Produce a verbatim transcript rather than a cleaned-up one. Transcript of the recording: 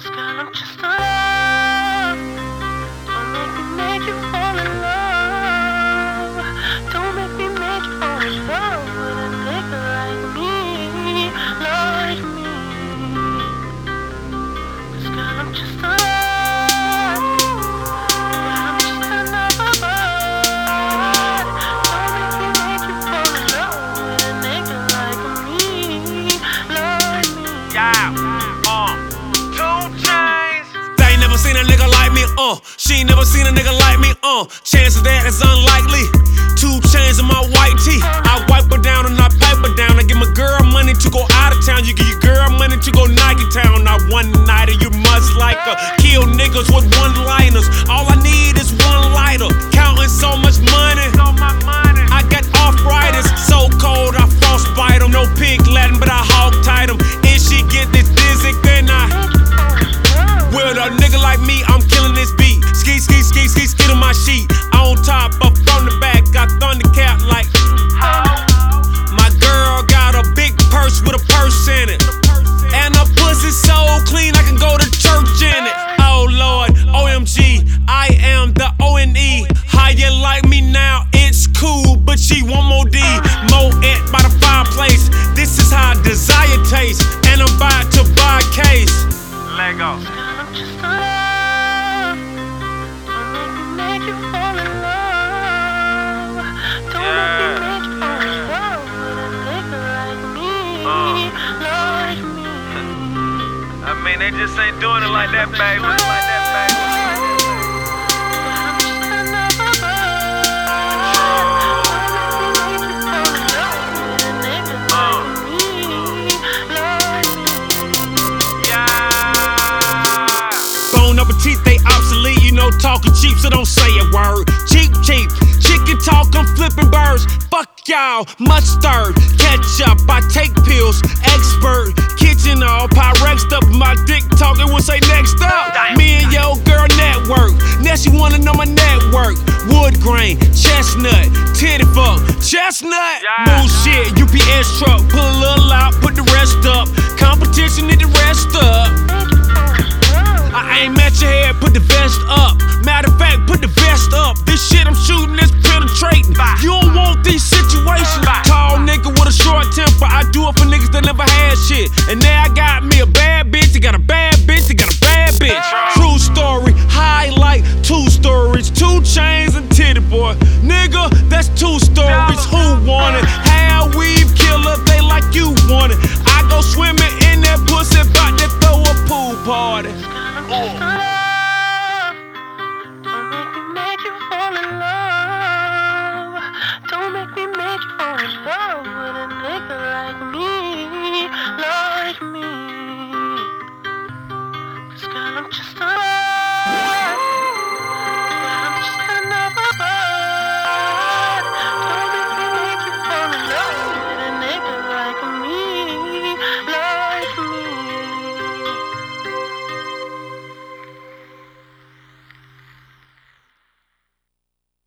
'Cause girl, I'm just in love. Don't make me make you fall in love. Don't make me make you fall in love with a nigga like me, like me. 'Cause girl, I'm just in love. I'm just another bird. Don't make me make you fall in love with a nigga like me, like me. Yeah, uh, two chains. They ain't never seen a nigga like me, uh. She ain't never seen a nigga like me, uh. Chances that is unlikely. Two chains in my white tee. I wipe her down and I pipe her down. I give my girl money to go out of town. You give your girl money to go Nike town. Not one night and you must like her. Kill niggas with one liners. All I need is one lighter. Counting so much money. I got arthritis. So cold I frostbite 'em. No pink Latin, but I hog tight 'em. If she get this dizzy, then I. With a nigga like me, I'm killing this beat. Ski, ski, ski, ski, ski to my sheet. On top, up from the back, got Thundercat like. My girl got a big purse with a purse in it. And her pussy so clean, I can go to church in it. Oh Lord, O M G, I am the O N E. How you like me now? It's cool, but she want more D. More it by the fireplace. This is how desire tastes. And I'm about to buy a case. Lego. I'm just in love. Don't make me make you fall in love. Don't make me make you fall in love with a nigga like me, like me. I mean, they just ain't doing it like that, baby. Like that, baby. I'm just another bird. Don't make me make you fall in love with a nigga like me, like me. Yeah. Bone up teeth, they obsolete. You know, talking cheap, so don't say a word. Cheap, cheap. Chicken talk, I'm flipping birds. Fuck y'all, mustard, ketchup. I take pills, expert. Kitchen all Pyrex up. My dick talking will say next up. Me and your girl network. Now she wanna know my network. Wood grain, chestnut, titty fuck, chestnut. Bullshit, U P S truck. Pull a little out, put the rest up. Competition, need the rest up. I aim at your head, put the vest up. Matter of fact, put the vest up. This shit I'm shooting is penetrating. You don't want these situations. Tall nigga with a short temper. I do it for niggas that never had shit. And now I got me a bad bitch. I got a bad bitch. I got a